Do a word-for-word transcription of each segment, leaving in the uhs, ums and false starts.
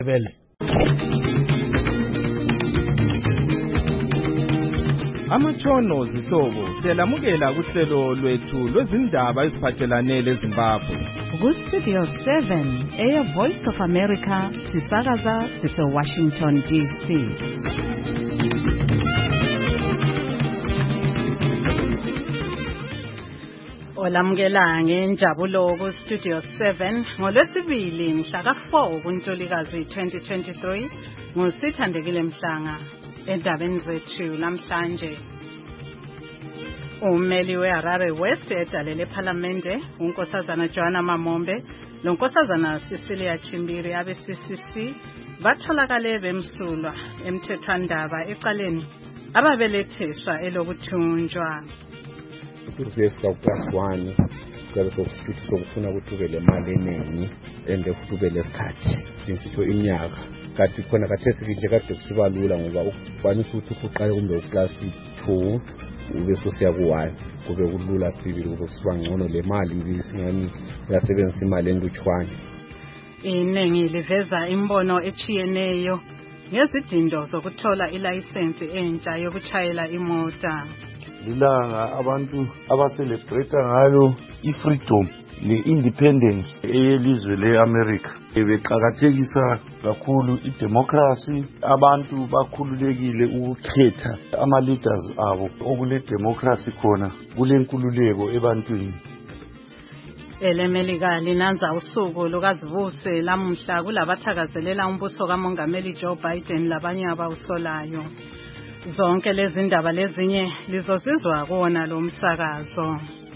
Vele. Amatshono zihlobo siyalamukela kuhlelo lwethu lwezindaba eziphathelane leZimbabwe. Ku Studio seven, Air Voice of America, sisakaza sise Washington D C. Olamukela ngenjabulo ku Studio seven ngolwesibili mhla ka four kuNtulikazi twenty twenty-three ngusithandekile Mhlanga. Endabeni zethu namhlanje ummeli weHarare West edalele eParliamente unkosazana Joanna Mamombe lonkosazana Cecilia Chimbiri abe C C C batholakale bemsulwa emthethwandaba ecaleni ababeletheswa elokuthunjwa. Kufika plus one kwabe sokusithi sokufuna ukuthi ube le mali eningi ende futhi ube lesikhathi insitho iminyaka kanti khona kathesi nje kade kusibalula ngoba ukwanisa ukuthi uqale kumbe uclass two ube sosiya ku one kube kulula sibili ukusiba ngcono le mali ibisingani yasebenzisa imali enduchwane. Iningi liveza imbono echiyeneyo ngezidindo zokuthola ilicense entsha yokuchayela imota. Lilanga abantu abacelebrate ngalo ifreedom le-independence eyelizwe le-America. Beqakathekisa kakhulu idemocracy, abantu bakhululekile ukukhetha ama-leaders abo. Okule democracy khona kulenkululeko ebantwini. Elemelika linanza usuku lukazivuse lamuhla kulabathakazelela umbuso kaMongameli Joe Biden labanye abawusolayo. Zonke lezi ndaba lezinye lizozizwa kuona lo msakazo.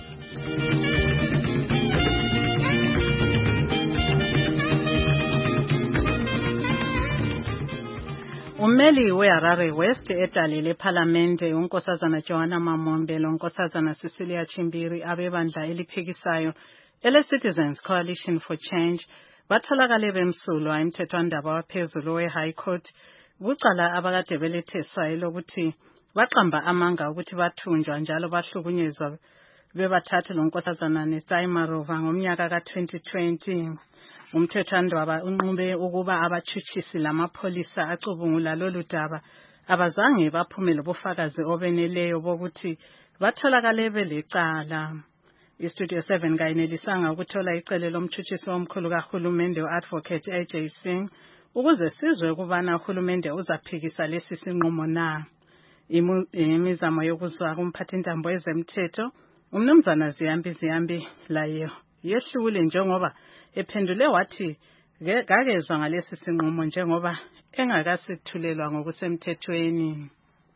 Ummeli weHarare West edalele eParliamente unkosazana Joanna Mamombe lonkosazana Cecilia Chimbiri abebandla eliphikisayo ele-Citizens Coalition for Change batholakale bemsulwa emthethwandaba waphezulu we-High Court kucala abakade beletheswa elokuthi baqamba amanga ukuthi bathunjwa njalo bahlukunyezwa bebathathu lonkosazana Netsai Marova ngomnyaka ka twenty twenty. Umthethwandaba unqube ukuba abachuchisi lamapholisa acubungula lolu daba abazange baphume lobufakazi obeneleyo bokuthi batholakale belecala. iStudio seven kayinelisanga ukuthola icele lomchuchisi omkhulu kahulumende u-Advocate A J Singh ukuze sizwe ukubana uhulumende uzaphikisa lesi sinqumo na. Imizamo yokuzwa kumphathintambo ezemthetho umnumzana Ziyambi Ziyambi layo yehlule njengoba ephendule wathi kakezwa ngalesi sinqumo njengoba engakasithulelwa ngokusemthethweni.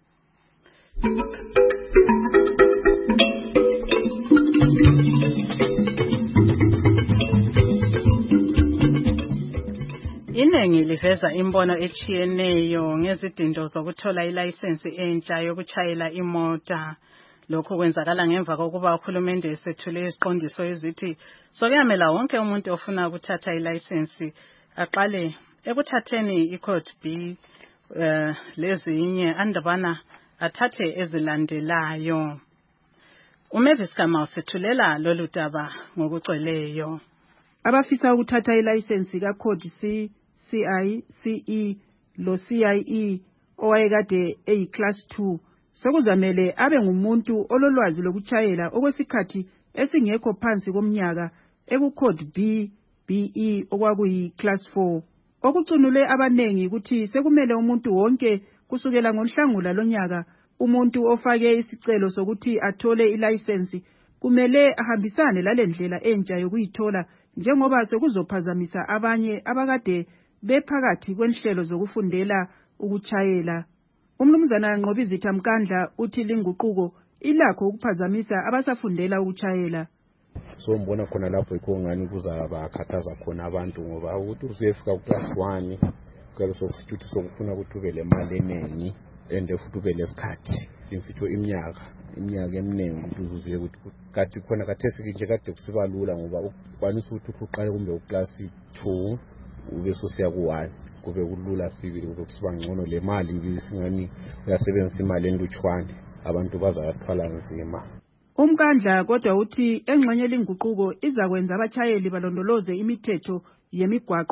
Iningi liveza imbono echiyeneyo ngezidindo zokuthola ilicense entsha yokuchayela imota. Lokho kwenzakala ngemva kokuba uhulumende esethule iziqondiso ezithi sokuyamela wonke umuntu ofuna ukuthatha ilicense aqale ekuthatheni iCode B uh, lezinye andabana athathe ezilandelayo. uMavis Kamau sethulela lolu daba ngokucweleyo. Abafisa ukuthatha ilicense kaCode C, C I, C E lo C I E owayekade eyi class two sokuzamele abe ngumuntu ololwazi lokuchayela okwesikhathi esingekho phansi komnyaka ekuCode B, B E okwakuyi class four. Okucunule abanengi ukuthi sekumele umuntu wonke kusukela ngoNhlangula lonyaka umuntu ofake isicelo sokuthi athole ilicense kumele ahambisane lalendlela entsha yokuyithola njengoba sekuzophazamisa abanye abakade bephakathi kwenhlelo zokufundela ukuchayela. Umnumzana Nqobizitha Mkandla uthi linguquko ilakho ukuphazamisa abasafundela ukuchayela. So mbona khona lapho ikho ngani kuzaba akhathaza khona abantu ngoba ukuthi usuyefika ku class one kwabe sokusithi sokufuna ukuthi ube le mali eningi ende futhi ube lesikhathi insitho iminyaka iminyaka eminingi ukuthi uzuze ukuthi kade khona kathesi nje kade kusibalula ngoba ukwanisa ukuthi uqale kumbe uclass two ube sosiya ku one kube kulula sibili ukusiba ngcono le mali ibisingani uyasebenzisa imali enduchwane abantu bazathwala nzima. Umkandla kodwa uthi engxenye linguquko izakwenza abachayeli balondoloze imithetho yemigwaqo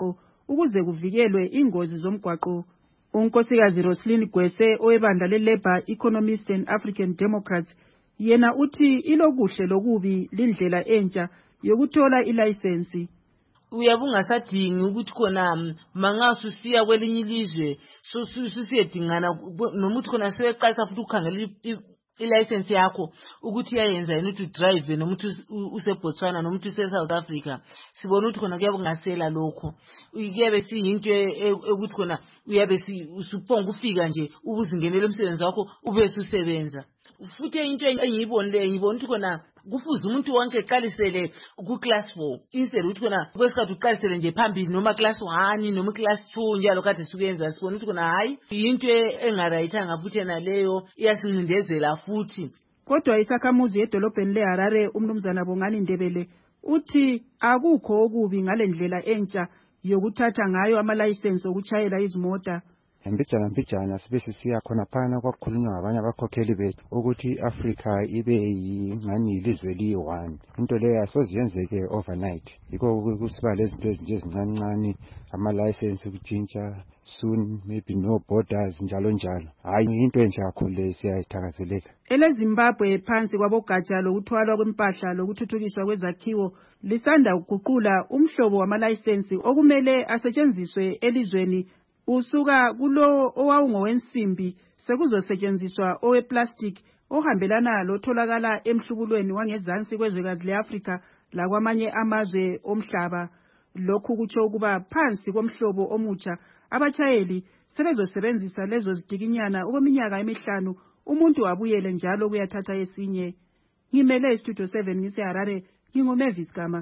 ukuze kuvikelwe ingozi zomgwaqo. Unkosikazi Roslyn Gwese owebandla le-Labour Economist and African Democrats yena uthi ilokuhle lokubi lindlela entsha yokuthola ilayisensi. Uyabungasadingi ukuthi khona mangasusiya kwelinye ilizwe so susiyedingana noma uthi khona sebeqalisa futhi ukukhangela ilicense yakho ukuthi iyayenza yini ukuthi drive noma ukuthi useBotswana noma ukuthi useSouth Africa. Sibona ukuthi khona kuyabengasela lokho kuyabe siyinto ukuthi khona uyabe usuphonga ufika nje ubuzingenele umsebenzi wakho ube usebenza. Futhi into engiyibonile ngibona ukuthi khona kufuze umuntu wonke eqalisele ku class four instead ukuthi khona kwesikhathi uqalisele nje phambili noma class one noma class two njalo kade sukuyenza. Sibona ukuthi khona hayi into engarayithanga futhi naleyo iyasincindezela futhi. Kodwa isakhamuzi edolobheni leHarare umnumzana Bongani Ndebele uthi akukho okubi ngalendlela entsha yokuthatha ngayo amalayisensi okuchayela izimota. Mbijana mbijana sibe sisiya khona phana kwakukhulunywa ngabanye abakhokheli bethu ukuthi Africa ibe yingani ilizwe liyi-one. Into leyo asoziyenzeke overnight. Yiko kusiba lezinto ezinje ezincancane ama-license ukutshintsha soon maybe no borders njalo njalo. Hayi into enje kakhulu le siyayithakazelela. EleZimbabwe phansi kwabogatsha lokuthwalwa kwempahla lokuthuthukiswa kwezakhiwo lisanda ukuguqula umhlobo wama-license okumele asetshenziswe elizweni usuka kulo owawungowensimbi sekuzosetshenziswa oweplastic ohambelana lotholakala emhlubulweni wangezansi kwezwekazi leAfrika lakwamanye amazwe omhlaba. Lokhu kutsho ukuba phansi komhlobo omutsha abatshayeli sebezosebenzisa lezo zidikinyana okweminyaka emihlanu umuntu wabuyele njalo kuyathatha esinye. Ngimele istudio seven ngiseHarare nginguMavis Gama.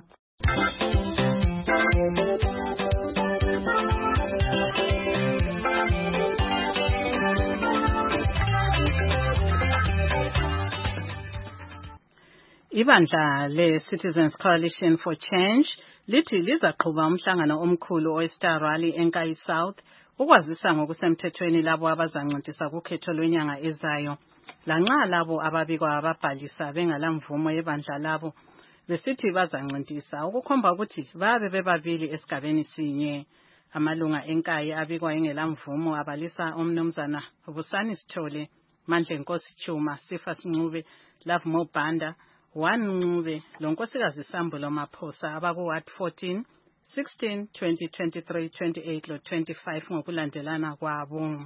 Ibandla le-Citizens Coalition for Change lithi lizaqhuba umhlangano omkhulu o-Star Rally eNkayi South ukwazisa ngokusemthethweni labo abazancintisa kukhetho lwenyanga ezayo. Lanxa labo ababikwa ababhalisa bengalamvumo yebandla labo besithi bazancintisa ukukhomba ukuthi babe bebabili esigabeni sinye. Amalunga eNkayi abikwa engelamvumo abalisa umnumzana Busani Sithole, Mandle Nkosi Chuma, Sifas Ncube, Love Mobanda, One Ncube, lonkosikazi Sambulo Maphosa abaku Ward fourteen, sixteen, twenty, twenty-three, twenty-eight lo twenty-five ngokulandelana kwabo.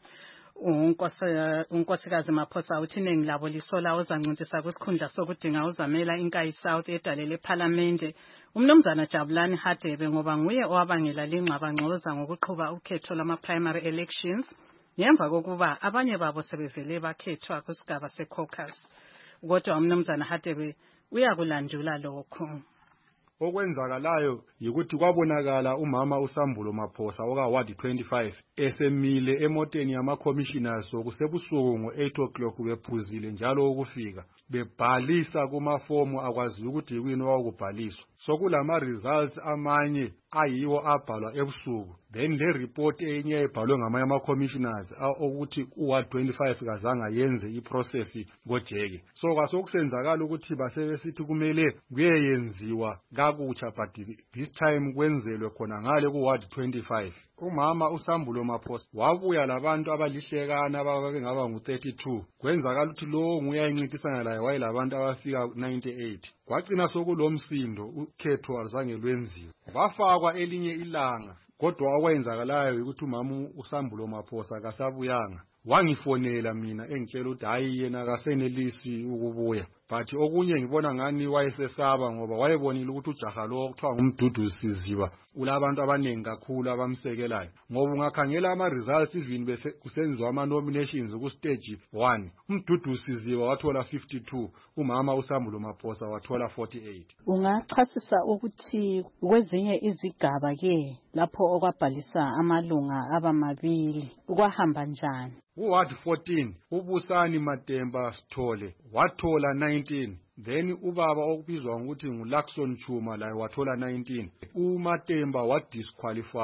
Unkosikazi Maphosa uthi iningi labo lisola uzancintisa kwisikhundla sokudinga uzamela iNkayi South edalele eParliament umnumzana Jabulani Hadebe ngoba nguye owabangela lingxabangxoza ngokuqhuba ukhetho lama primary elections ngemva kokuba abanye babo sebevele bakhethwa kusigaba secaucus. Kodwa umnumzana Hadebe uyakulandula lokho. Okwenzakalayo yikuthi kwabonakala umama uSambulo Maphosa oka Ward twenty-five esemile emoteni yama commissioners okusebusuku ngo-eight o'clock bephuzile njalo ukufika bebhalisa kumafomu akwazi ukuthi yini owakubhaliswa. Sokulama results amanye ayiwo abhalwa ebusuku then le report enye ebhalwe ngamanye ama commissioners ukuthi uWard twenty-five kazanga yenze iprocess ngojeke. So kwasokusenzakala ukuthi basebesithi kumele kuyenziwa kakutsha but this time kwenzelwe khona ngale kuWard twenty-five. Umama uSambulo Maphosa wabuya labantu abalihlekana ababengaba ngu thirty-two. Kwenzakala ukuthi lo nguyayinciphisana laye wayilabantu abafika ninety-eight. Kwagcina sokulomsindo ukhetho azange lwenziwe. Bafakwa elinye ilanga kodwa okwenzakalayo ukuthi umama uSambulo Maphosa kasabuyanga. Wangifonela mina engitshela ukuthi hayi yena kasenelisi ukubuya. But okunye ngibona ngani wayesesaba ngoba wayebonile ukuthi ujaha lo okuthiwa ngumduduzi Siziba ulabantu abanengi kakhulu abamsekelayo. Ngoba ungakhangela ama results even bese kusenziwa ama nominations ku stage one umduduzi Siziba wathola fifty-two, umama uSambulo Maphosa wathola forty-eight. Ungachasisa ukuthi kwezinye izigaba ke lapho okwabhalisa amalunga abamabili kwahamba njani? uWard fourteen uBusani Matemba Sithole wathola nineteen. Then ubaba okubizwa ukuthi nguLaxon Chuma laye wathola nineteen. uMatemba wadisqualifywa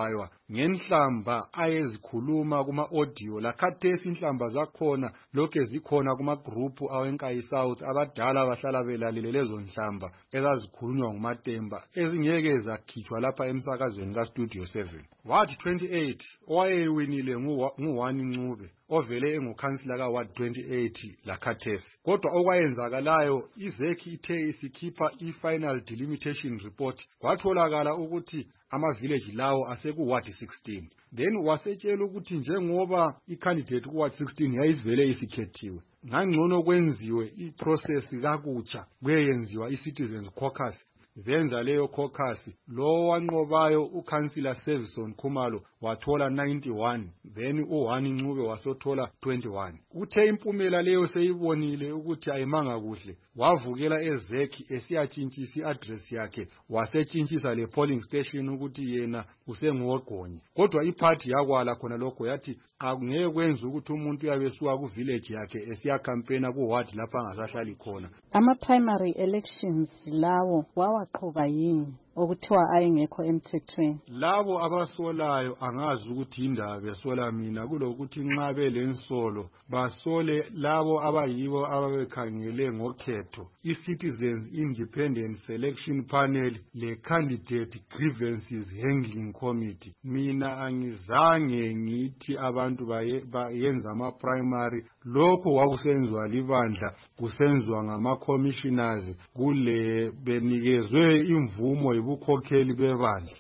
ngenhlamba ayezikhuluma kuma-audio lakhathesi inhlamba zakhona lokhu zikhona kuma-group awenkayi South abadala bahlala belalele lezo nhlamba ezazikhulunywa nguMatemba ezingeke zakhitshwa lapha emsakazweni kaStudio seven. Ward twenty-eight owayewinile nguWani Ncube ovele engukhansila kaWard twenty-eight lakhathesi. Kodwa okwayenzakalayo izekhi ithe isikhipha i-final delimitation report kwatholakala ukuthi ama-village lawo asekuWard sixteen. Then wasetshela ukuthi njengoba i-candidate kuWard sixteen yayivele isikhethiwe, ngangcono kwenziwe i-process kakutsha kuyenziwa i-citizens caucus. Benza leyo caucus, lo wanqobayo uCouncillor Sevison Khumalo wathola ninety-one, then uWani Ncube wasothola twenty-one. Uthe impumela leyo seyibonile ukuthi ayimanga kuhle, wavukela ezekhi esiyatshintshisa i-address yakhe, wasetshintshisa le polling station ukuthi yena usengogonye. Kodwa iparty yakwala khona lokho yathi akungeke kwenze ukuthi umuntu uyabesuka ku village yakhe esiya campaigna ku ward lapha angasahlali khona. Ama primary elections lawo wawaqhuba yini okuthiwa ayengekho emthethweni? Labo abasolayo angazi ukuthi indaba besola mina kulokuthi nxa belensolo basole labo abayibo ababekhangele ngokhetho i-Citizens Independent Selection Panel le Candidate Grievances Handling Committee. Mina angizange ngithi abantu bayenza ama primary, lokho wakusenzwa libandla kusenzwa ngama commissioners kule benikezwe imvumo yibukhokheli bebandla.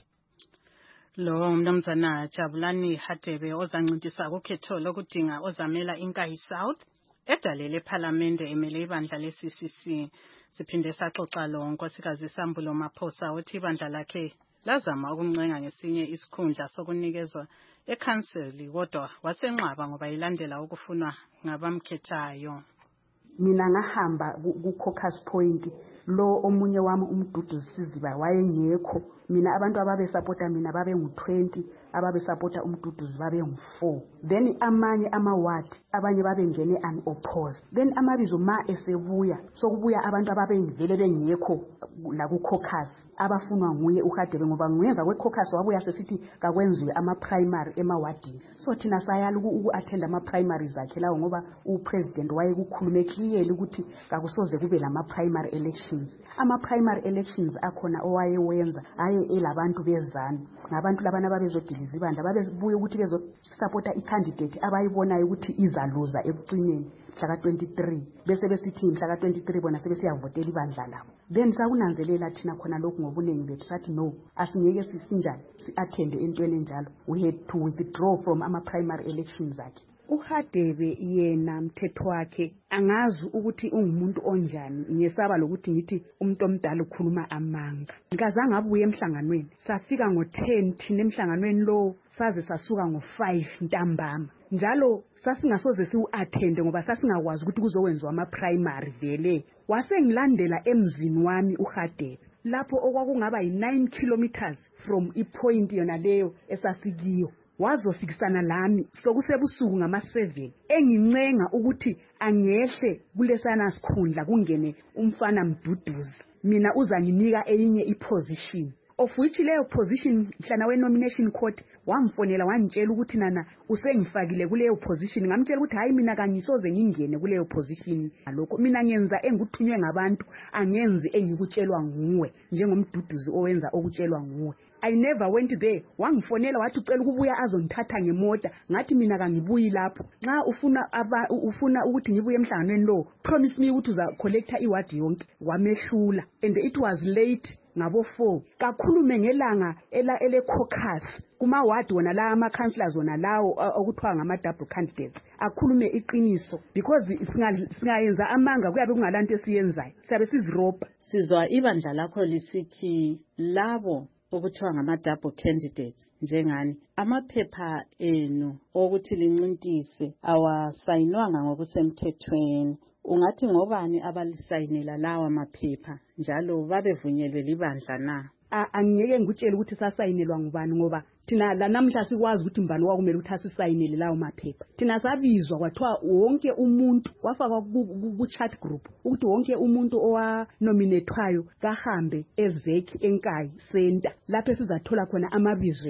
Lo mnumzana Jabulani Hadebe ozancintisa ukhetho lokudinga ozamela iNkayi South edalele eParliament emele ibandla le-C C C. Siphinde saxoxa lo nkosikazi Sambulo Maphosa othi ibandla lakhe lazama ukuncenga ngesinye isikhundla sokunikezwa eCouncil kodwa wasenqaba ngoba ilandela ukufunwa ngabamkhethayo. Mina ngahamba ku caucus point, lo omunye wami umduduzi Siziba wayengekho. Mina abantu ababe supporta mina babe ngu twenty, ababe supporta umduduzi babe ngu four. Then amanye ama ward abanye babe ngene unopposed. Then amabizo ma esebuya sokubuya abantu ababe ngivele bengekho la ku caucus abafunwa nguye uHadebe ngoba ngemva kwe caucus wabuya sesithi kakwenziwe ama primary ema wardini. So thina sayala uku attend ama primaries zakhe lawo ngoba u president wayekukhulume clearly ukuthi kakusoze kube lama primary elections. Ama primary elections akhona owayewenza aye elabantu bezana ngabantu labana babezodiliza ibandla babebuye ukuthi bezo supporta i-candidate abayibonayo ukuthi izaluza ekucineni mhla ka twenty-three bese besithi mhla ka twenty-three bona sebesiyavotela ibandla labo. Then sakunanzelela thina khona lokhu ngobunengi bethu sathi no, asingeke sisinjani si-attend entweni enjalo. We had to withdraw from ama primary elections zakhe. uHadebe yena mthetho wakhe angazi ukuthi ungumuntu onjani, ngiyesaba lokuthi ngithi umuntu omdala ukhuluma amanga. Ngikazange abuye emhlanganweni, safika ngo ten thina emhlanganweni lo saze sasuka ngo five ntambama. Njalo sasingasoze siu-attend ngoba sasingakwazi ukuthi kuzokwenziwa ama primary vele. Wasengilandela emzini wami uHadebe lapho okwakungaba yi nine kilometers from ipoint yona leyo esasikiyo. Wazofikisana lami sokusebusuku ngama seven engincenga ukuthi angehle kulesana sikhundla kungene umfana mduduzi, mina uzanginika eyinye iposition of which leyo position mhlana we nomination court wamfonela wangitshela ukuthi nana usengifakile kuleyo position. Ngamtshela ukuthi hayi mina kangisoze ngingene kuleyo position, lokho mina ngenza enguthunywe ngabantu, angenzi engikutshelwa nguwe njengomduduzi owenza okutshelwa nguwe. I never went there. Wangifonela wathi ucela ukubuya azongithatha ngemota, ngathi mina kangibuyi lapho. Nxa ufuna aba ufuna ukuthi ngibuye emhlanganweni lo, promise me ukuthi uza collector iward yonke. Wamehlula and it was late ngabo four. Kakhulume ngelanga ela ele caucus kuma ward wona la ama councillors wona lawo okuthiwa ngama double candidates. Akhulume iqiniso because singayenza amanga kuyabe kungalanto esiyenzayo. Siyabe siziroba. Sizwa ibandla lakho lisithi labo okuthiwa ngama double candidates njengani amaphepha enu okuthi lincintise awasayinwanga ngokusemthethweni. Ungathi ngobani abalisayinela lawa maphepha njalo babevunyelwe libandla na? Angiyeke ngikutshela ukuthi sasayinelwa ngubani ngoba thina la namhla sikwazi ukuthi mbani wakumele ukuthi asisayinele lawo maphepha. Thina sabizwa kwathiwa wonke umuntu wafaka ku chat group ukuthi wonke umuntu owa nominatwayo kahambe ezekhi eNkayi center lapho sizathola khona amabizo ethu.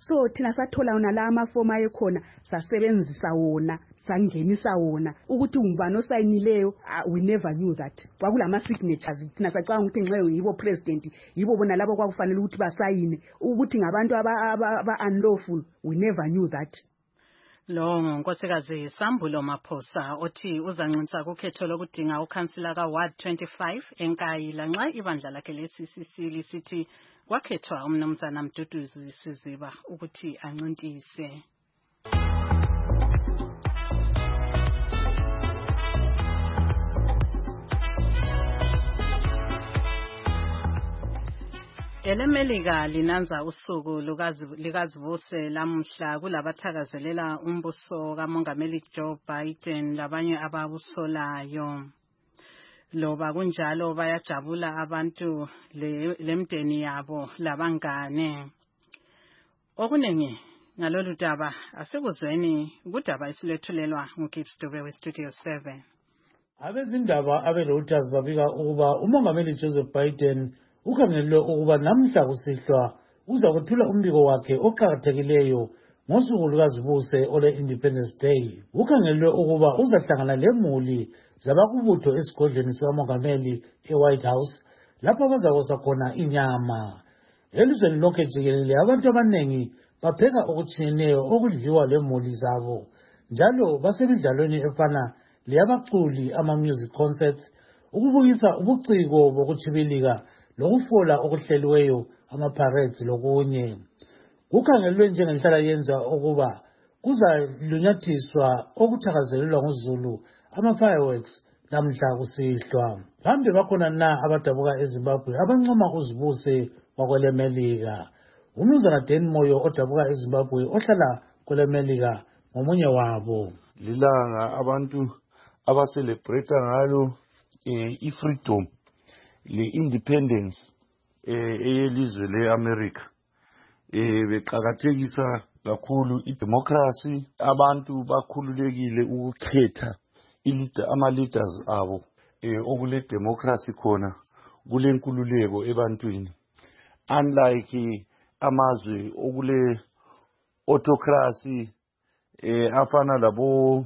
so thina sathola wona la amafoma ekhona sasebenzisa wona sangenisa wona ukuthi ungubani osayinileyo. uh, we never knew that kwakulama signatures thina sacabanga ukuthi nxa yibo president yibo bona labo kwakufanele ukuthi basayine ukuthi ngabantu aba unlawful. We never knew that. Lo ngunkosikazi Sambulo Maphosa othi uzancinisa kukhetho lokudinga ukhansila ka Ward twenty-five eNkayila nxa ibandla lakhe le-C C C lisithi kwakhethwa umnumzana Mduduzi Siziba ukuthi ancintise. EleMelika linanza usuku likazivuse lamhla kulabathakazelela umbuso kaMongameli Joe Biden labanye ababusolayo. Loba kunjalo bayajabula abantu lemdeni yabo labangane. Okunengi ngalolu daba asikuzweni kudaba isilethulelwa nguGibbs Dube weStudio seven. Abezindaba abeReuters babika ukuba uMongameli Joseph Biden ukhangelwe ukuba namhla kusihlwa uza kuthula umbiko wakhe oqhakathekileyo ngosuku lukazibuse ole Independence Day. Ukhangelwe ukuba uzahlangana lemuli zabakubutho esigodlweni sikaMongameli eWhite House lapho bazakosa khona inyama. Elizweni lonke jikelele abantu abanengi bapheka okutshiyeneyo okudliwa lemuli zabo njalo basemidlalweni efana leyabaculi ama-music concerts ukubukisa ubuciko bokutshibilika lokufola okuhleliweyo ama-parades lokunye. Kukhangelwe njengenhlala yenza ukuba kuzalunyathiswa okuthakazelelwa nguZulu ama-fireworks namhla kusihlwa. Kambe bakhona na abadabuka eZimbabwe abancoma uzibuse wakweleMelika? Umnumzana Dan Moyo odabuka eZimbabwe ohlala kweleMelika ngomunye wabo. Lilanga abantu abacelebrate ngalo i-freedom le-independence eyelizwe le-America. Beqhakathekisa kakhulu idemocracy. Abantu bakhululekile ukukhetha ama-leaders abo. Okule democracy khona kulenkululeko ebantwini. Unlike amazwe okule autocracy afana labo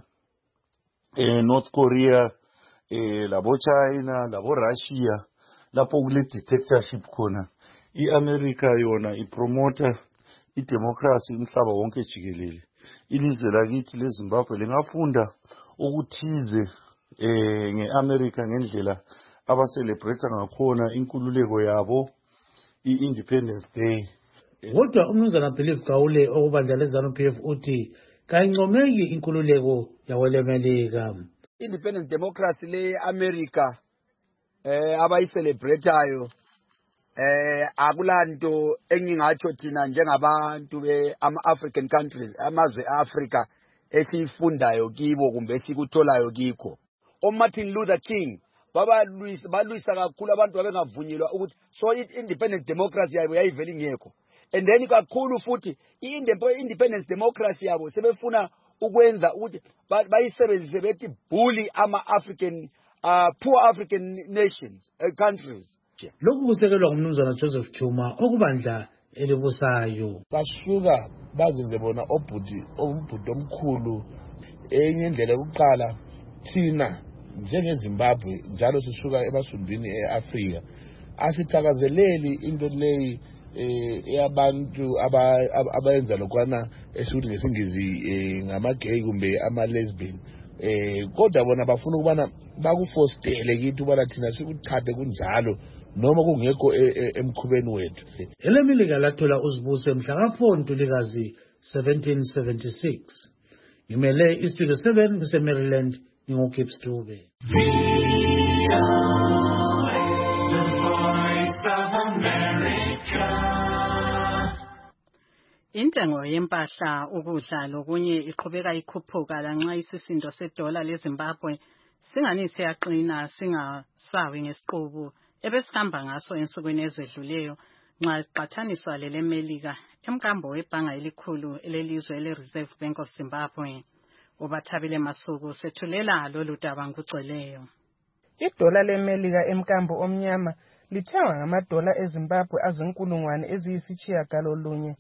North Korea, labo China, labo Russia, lapho kule dictatorship khona. I-America yona ipromota idemocracy umhlaba wonke jikelele. Ilizwe lakithi leZimbabwe lingafunda ukuthize eh ngeAmerica ngendlela abacelebrate ngakhona inkululeko yabo i-Independence Day. Kodwa umnumzana Philip Gaule okubandla leZANU-P F uthi kayincomeki inkululeko yakweleMelika. Independent democracy le-America eh abayicelebratayo eh akulanto engingatsho thina njengabantu be-African countries amazwe e-Africa esifundayo kibo kumbe esikutholayo kikho. OMartin Luther King baba balwisa kakhulu abantu babengavunyelwa ukuthi so independent democracy yabo yayivela ingekho. And then kakhulu futhi i-independence democracy yabo sebefuna ukwenza ukuthi bayisebenzise bethi bully ama-African uh, poor African nations uh, countries. Lokhu kusekelwa ngumnumzana Joseph Chuma okubandla elibusayo. Basuka bazenze bona obhudi obhudi omkhulu enye indlela yokuqala thina njengeZimbabwe njalo sisuka ebasumbini eAfrika asithakazeleli into leyi eyabantu abayenza lokwana esithi ngesingisi ngama-gay kumbe ama-lesbian kodwa bona bafuna ukubana bakufostele kithi ubana thina sikuthathe kunjalo noma kungekho emkhubeni wethu. EleMelika lathola uzibuse mhla ka-four Ntulikazi seventeen seventy-six. Ngimele iStudio seven kuseMaryland nginguGibbs Dube. Intengo yempahla ukudla lokunye iqhubeka ikhuphuka lanxa isisindo sedola leZimbabwe singani siyaqina singasawi ngesiqubu ebesihamba ngaso ensukwini ezedluleyo nxa iqathaniswa leleMelika emkambo webhanga elikhulu elelizwe ele-Reserve Bank of Zimbabwe. Ubathabile Masuku sethulela lolu daba ngugcweleyo. Idola leMelika emkambo omnyama lithengwa ngamadola eZimbabwe azinkulungwane eziyisitshiyagalolunye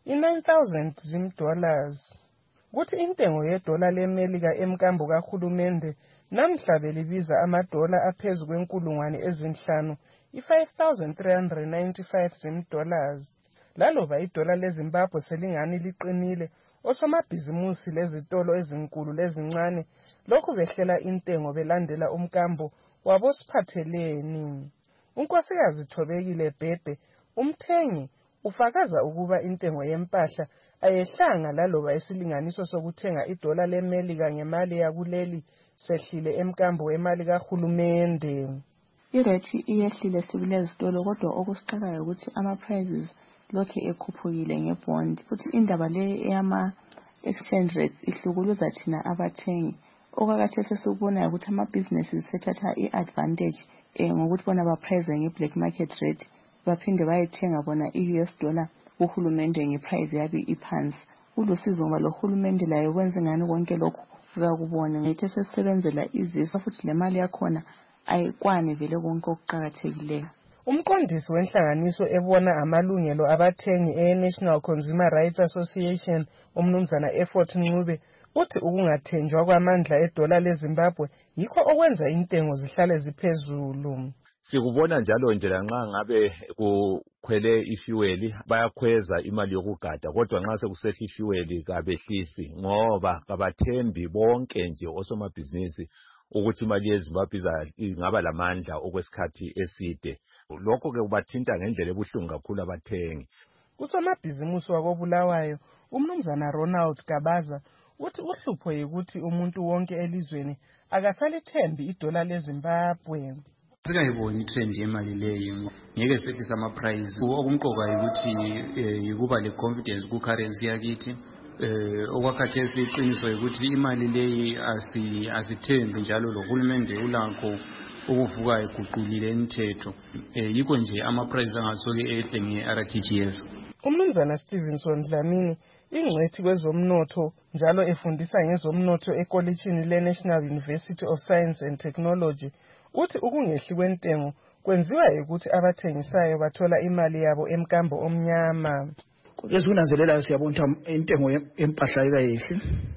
i-nine thousand zimdollars. Kuthi intengo yedola leMelika emkambo kahulumende namhla belibiza amadola aphezu kwenkulungwane ezinhlanu i-five thousand three hundred ninety-five zimdollars. Laloba idola leZimbabwe selingani liqinile, osomabhizimusi lezitolo ezinkulu lezincane lokhu behlela intengo belandela umkambo wabosiphatheleni. uNkosikazi Thobekile Bhebhe, umthengi, ufakaza ukuba intengo yempahla ayehlanga laloba isilinganiso sokuthenga idola leMelika ngemali yakuleli sehlile emkambo wemali kahulumende. Irate iyehlile sibile zitolo kodwa okusixakayo ukuthi ama prices lokhe ekhuphukile ngebond futhi indaba le eyama exchange rates ihlukuluza thina abathengi. Okakathese sikubona ukuthi ama businesses sethatha iadvantage eh ngokuthi bona ba price nge-black market rate baphinde bayethenga bona i-U S dollar uhulumende ngeprice yabi iphansi. Ulusizo ngoba lo hulumende layo kwenza ngani konke lokho ukakubona ngethe sesebenzela izisa futhi le mali yakhona ayikwani vele konke okuqhakathekileyo. Umqondisi wenhlanganiso ebona amalungelo abathengi e-National Consumer Rights Association umnumzana Effort Ncube uthi ukungathenjwa kwamandla edola leZimbabwe yikho okwenza intengo zihlale ziphezulu. Sikubona njalo nje lanxa ngabe kukhwele ifuel bayakhweza imali yokugada kodwa nxa sekusehla ifuel kabehlisi ngoba kabathembi bonke nje osomabhizinisi ukuthi imali yeZimbabwe ingaba lamandla okwesikhathi eside. Lokho ke kubathinta ngendlela ebuhlungu kakhulu abathengi. Usomabhizinisi wakobulawayo umnumzana Ronald Gabaza uthi uhlupho yikuthi umuntu wonke elizweni akasalithembi idola leZimbabwe. Sikayibona itrend yemali leyo ngeke sehlisa ama price. Okumqoka ukuthi yikuba le confidence ku currency yakithi. Eh okwakhathesi iqiniso ukuthi imali leyi asi asithembi njalo lo hulumende ulakho ukuvuka eguqulile imithetho. Eh yikho nje ama price angasoke ehle nge-R T G S. Umnumzana Stevenson Dlamini ingcwethi kwezomnotho njalo efundisa ngezomnotho ekolitshini le-National University of Science and Technology uthi ukungehli kwentengo kwenziwa ukuthi abathengisayo bathola imali yabo emkambo omnyama. Ezikunanzelela siyabona intengo yempahla ikayehle.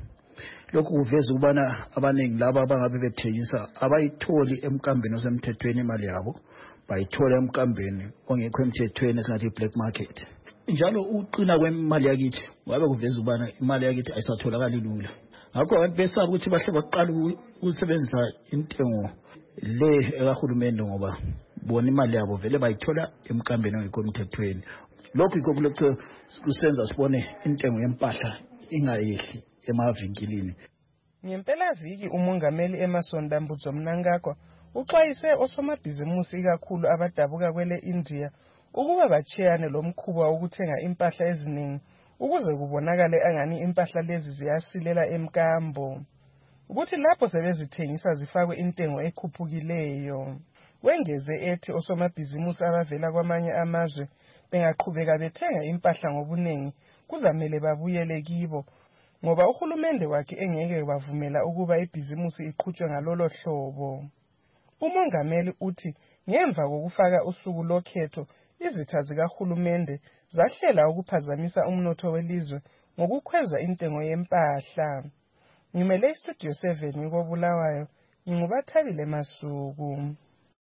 Lokhu kuveza ukubana abaningi laba abangabe bethengisa abayitholi emkambeni osemthethweni imali yabo, bayithola emkambeni ongekho emthethweni esingathi black market. Njalo uqina kwemali yakithi ngabe kuveza ukubana imali yakithi ayisatholakali lula. Ngakho abantu besaba ukuthi bahle baqala ukusebenzisa intengo le ekahulumende ngoba bona imali yabo vele bayithola emkambeni ongekho emthethweni. Lokhu yikho kulokho kusenza sibone intengo yempahla ingayehli emavinkilini. Ngempela viki umongameli Emmerson Dambudzo Mnangagwa uxwayise osomabhizimusi kakhulu abadabuka kwele India ukuba bachiyane lo mkhuba wokuthenga impahla eziningi ukuze kubonakale angani impahla lezi ziyasilela emkambo. Ukuthi lapho sebezithengisa zifakwe intengo ekhuphukileyo. Wengeze ethi osomabhizimusi abavela kwamanye amazwe bengaqhubeka bethenga impahla ngobuningi kuzamele babuyele kibo ngoba uhulumende wakhe engeke bavumela ukuba ibhizimusi iqhutshwe ngalolo hlobo. Umongameli uthi ngemva kokufaka usuku lokhetho izitha zikahulumende zahlela ukuphazamisa umnotho welizwe ngokukhweza intengo yempahla. Ngimele istudio seven ngobulawayo ngingubathabile Masuku.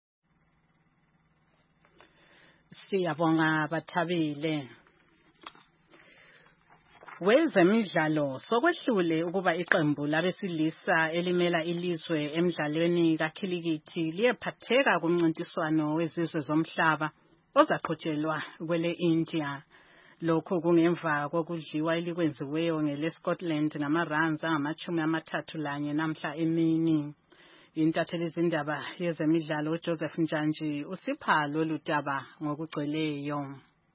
Siyabonga Bathabile. Wezemidlalo sokwehlule ukuba iqembu labesilisa elimela ilizwe emidlalweni kakhilikithi liyephatheka kumncintiswano wezizwe zomhlaba ozaqhutshelwa kwele India. Lokho kungemva kokudliwa elikwenziweyo ngele Scotland ngamaruns angamachumi amathathu lanye namhla emini. Intatheli zindaba yezemidlalo Joseph Njanji usipha lolu daba ngokugcweleyo.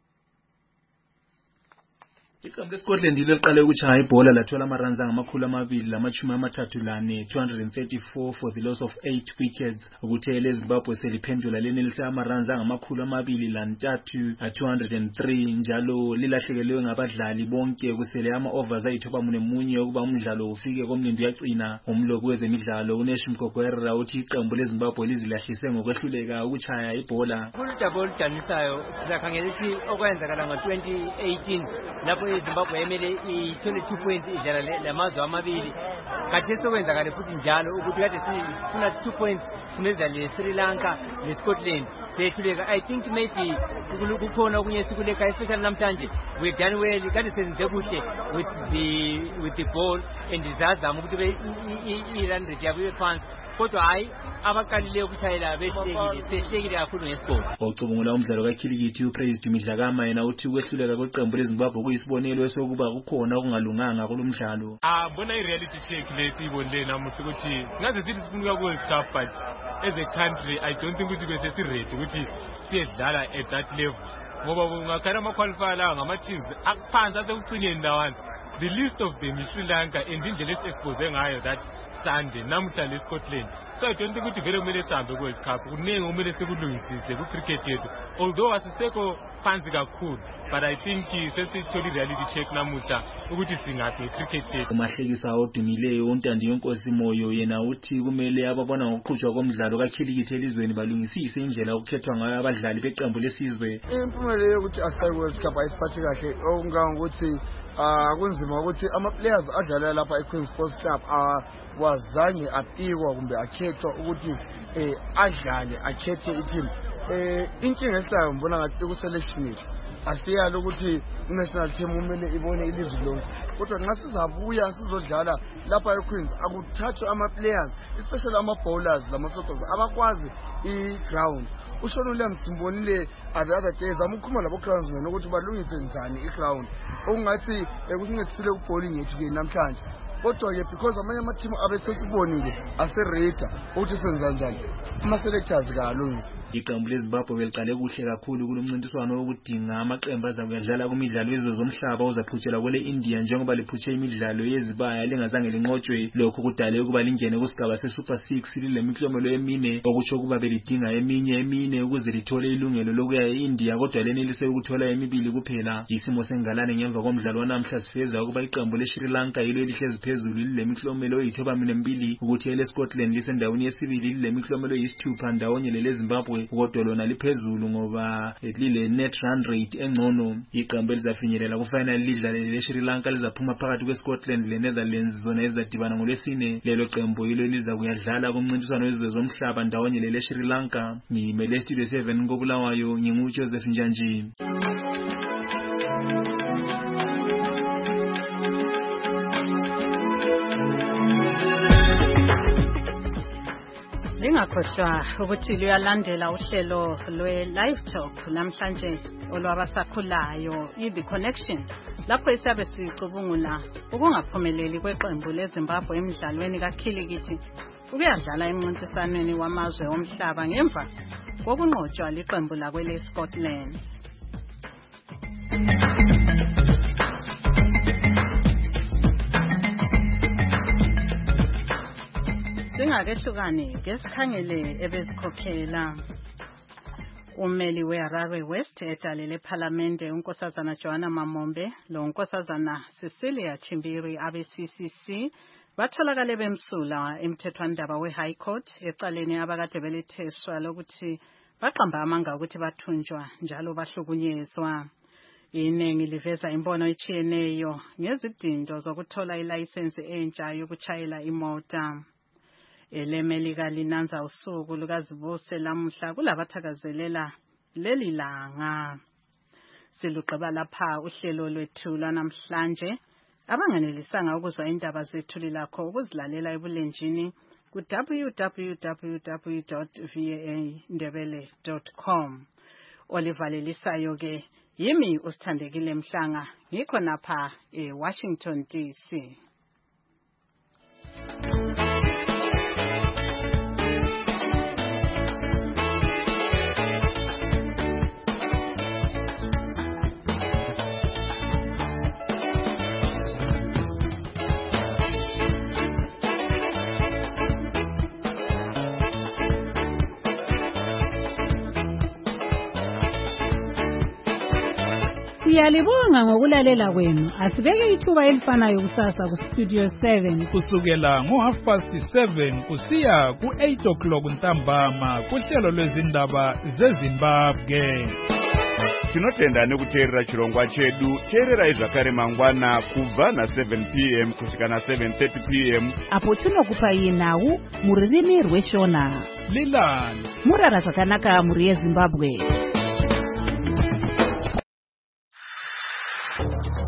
Iqembu leScotland liqale ukuchaya ibhola lathola amaruns angamakhulu amabili lamachumi amathathu lane two hundred thirty-four for the loss of eight wickets. Ukuthe leZimbabwe seliphendula lenelisa amaruns angamakhulu amabili lantathu two hundred three njalo lilahlekelwe ngabadlali bonke kusele ama overs ayithoba munye ukuba umdlalo ufike komlindo yagcina. Umloku wezemidlalo uNesh Mgogwera uthi iqembu leZimbabwe lizilahlise ngokwehluleka ukuchaya ibhola. Kuludaba olujanisayo siyakhangela ukuthi okwenzakala ngo twenty eighteen lapho yeZimbabwe yemele i-twenty-two points idlala lamazwe amabili khathesi sokwenzakale futhi njalo ukuthi kade sifuna two points sinedlala le-Sri Lanka ne-Scotland sehluleka. I think maybe kukhona okunye sikuleka especially namhlanje we done well kade senze kuhle with the with the ball and zazama ukuthi i-run rate yabo ibe phansi kodwa hayi abaqalile ukushayela behlekile sehlekile kakhulu ngesikole. Ocubungula umdlalo kakhilikithi uPresident Midlakama yena uthi ukwehluleka kweqembu leZimbabwe kuyisibonelo esokuba kukhona okungalunganga kulo mdlalo. Ah bona i-reality check lesiyibonile namuhla ukuthi singaze sithi sifuna ukuya ku-World Cup but as a country I don't think ukuthi bese si-ready ukuthi siyedlala at that level ngoba ungakhala ama-qualifier lawa ngama-teams aphansi asekucineni ndawana. The list of them is Sri Lanka and indlela esi-expose ngayo that Sunday namuhla le-Scotland. So I don't think ukuthi vele kumele sihambe ku-World Cup kuningi kumele sikulungisise ku-cricket yethu although asisekho phansi kakhulu but I think sesithole i-reality check namuhla ukuthi singaphi nge-cricket yethu. Umahlekisa odumileyo uNtandi Yenkosi Moyo yena uthi kumele ababona ngokuqhutshwa komdlalo kakhilikithi elizweni balungisise indlela okukhethwa ngayo abadlali beqembu lesizwe. Impumelelo yokuthi asayi World Cup ayisiphathi kahle okungangokuthi kunzima ukuthi ama-players adlala lapha e-Queen's Sports Club wazange apikwa kumbe akhethwa ukuthi adlale akhethe i-team. Inkinga esilayo ngibona ngathi ku-selection yethu asiyalo ukuthi i-national team kumele ibone ilizwe lonke kodwa nxa sizabuya sizodlala lapha e-Queens akuthathwe ama-players especially ama-bowlers lama-fielders abakwazi i-ground. uShona Williams simbonile the other day zama ukukhuluma labo-groundsmen ukuthi balungise njani i-ground okungathi kusincedisile ku-bowling yethu ke namhlanje kodwa-ke because amanye ama-team abesesibonile asereda ukuthi senza njani ama-selectors kalungisa. Iqembu leZimbabwe beliqale kuhle kakhulu kulomncintiswano wokudinga amaqembu azakudlala kumidlalo yezwe zomhlaba ozaphutshelwa kwele India njengoba liphutshe imidlalo yezibaya lingazange linqotshwe. Lokho kudale ukuba lingene kusigaba se-Super six lilemiklomelo emine okutsho ukuba belidinga eminye emine ukuze lithole ilungelo lokuya e-India kodwa lenelise ukuthola emibili kuphela. Isimo sengalane ngemva komdlalo wanamhla sifeza ukuba iqembu le-Sri Lanka yilo elihlezi phezulu lilemiklomelo eyithoba mbili ukuthi ele-Scotland lisendaweni yesibili lilemiklomelo eyisithupha ndawonye lele-Zimbabwe kodwa lona liphezulu ngoba lile net run rate engcono. Iqembu elizafinyelela kufinal lidlale le-Sri Lanka lizaphuma phakathi kwe-Scotland le-Netherlands zona ezadibana ngolwesine. Lelo qembu yilo eliza kuyadlala kumncintiswano wezizwe zomhlaba ndawonye lele-Sri Lanka. Ngimele Studio seven ngobulawayo nginguJoseph Njanji. Lingakhohlwa ukuthi luyalandela uhlelo lwe-Live Talk namhlanje olwabasakhulayo i-The Connection lapho isiyabe sicubungula ukungaphumeleli kweqembu leZimbabwe emidlalweni kakhilikithi ukuyadlala emncintiswaneni wamazwe omhlaba ngemva kokunqotshwa liqembu lakwele-Scotland. Singakehlukani ngesikhangele ebezikhokhela ummeli we-Harare West edale lephalamende unkosazana Joanna Mamombe lo unkosazana Cecilia Chimbiri abe-C C C batholakale bemsula emthethwandaba we-High Court ecaleni abakade beletheswa lokuthi baqamba amanga ukuthi bathunjwa njalo bahlukunyezwa. Iningi liveza imbono etshiyeneyo ngezidindo zokuthola ilayisensi entsha yokuchayela imota. Elemelika linanza usuku lukazibuse lamuhla kulabathakazelela leli langa. Siluqeba lapha uhlelo lwethu lwanamhlanje. Abanganelisanga ukuzwa indaba zethu lilakho ukuzilalela ebulenjini ku w w w dot v a ndebele dot com. Olivalelisayo ke yimi usithandekile Mhlanga ngikho napha eWashington D C. Siyalibonga ngokulalela kwenu. Asibeke ithuba elifanayo kusasa ku Studio seven kusukela ngo half past seven kusiya ku eight o'clock ntambama kuhlelo lwezindaba zeZimbabwe. tinotenda nekuteerera chirongwa chedu. Teererai zvakare mangwana kubva na-seven p m kusvika na-seven thirty p m apo tinokupai nhau mururimi rweshona. Lilani murara zvakanaka muri yeZimbabwe.